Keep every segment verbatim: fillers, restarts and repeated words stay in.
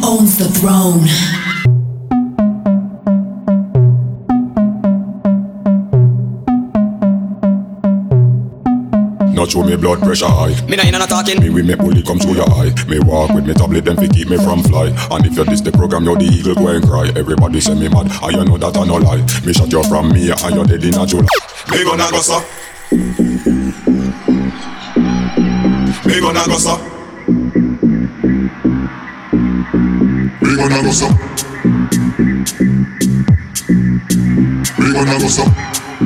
owns the throne. Not show me blood pressure high. Me nah inna no talking. Me with me bully come through your eye. Me walk with me tablet them fi keep me from fly. And if you diss the program, you the eagle go and cry. Everybody say me mad, and you know that I no lie. Me shot you from me, and you dead in a July. Me gonna go so. Me gonna go so. Me gonna go so. Me gonna go so.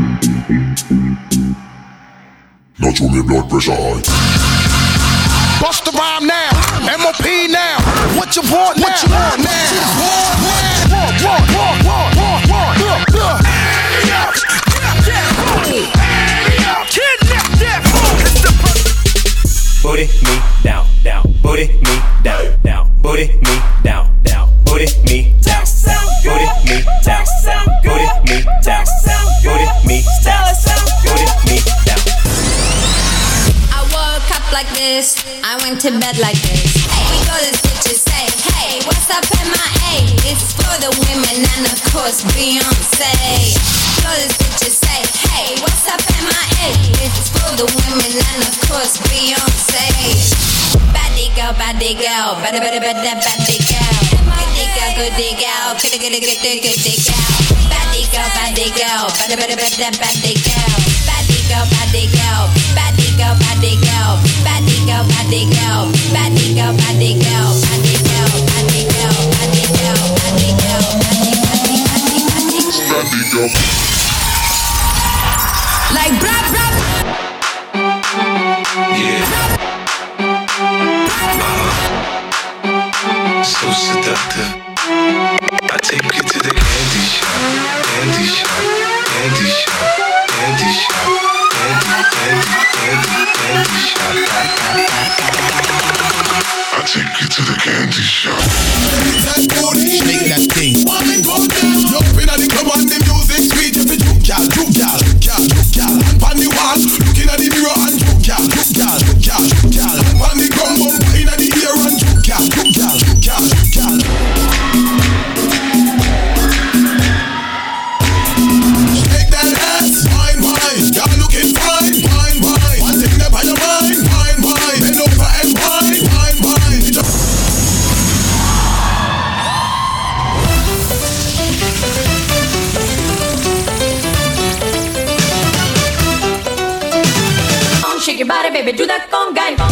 Not show me blood pressure high. Bust the rhyme now, M O P now. What you want now? What you want now? Want, want, want, want, want, want, want. Area up, kidnap that fool. Area up, kidnap that fool. Booty me down, down. Booty me down, down. Booty me down, down. Booty me down, down. Booty me down, down. Booty me down, down. Booty me down, down. Booty me down. Like this, I went to bed like this. Hey, we go to bitches say, hey, what's up M I A? It's for the women and of course Beyonce. Go to bitches say, hey, what's up M I A? It's for the women and of course Beyonce. Baddie girl, baddie girl, better, better, better, baddie girl. Goodie girl, goodie girl, goodie, goodie, goodie, goodie girl. Baddie girl, baddie girl, better, better, better, baddie girl. Baddie girl, baddie girl, baddie girl, baddie girl. Baddie girl, baddie girl, baddie girl, baddie girl, baddie girl, baddie girl, baddie girl, baddie girl, baddie, baddie, baddie, baddie, baddie girl. Like brap, brap. Yeah. Uh, so seductive. I take you to the candy shop, candy shop, candy shop, candy shop, candy, candy, candy, candy shop. I take you to the candy shop. Shake that thing. Woman go down. Jump in at the club and the music sweet. Every juke gal, juke gal, gal, juke gal. On the wall, looking at the mirror and juke gal, juke gal, juke gal, juke gal. On the ground, bump in at the ear and juke gal, juke gal, juke gal, juke gal. Shake that ass, wine, wine. Y'all looking fine, wine, wine. One thing that by your mind, wine, wine. Bend over and wine, wine, wine. Shake your body, baby, do that conga.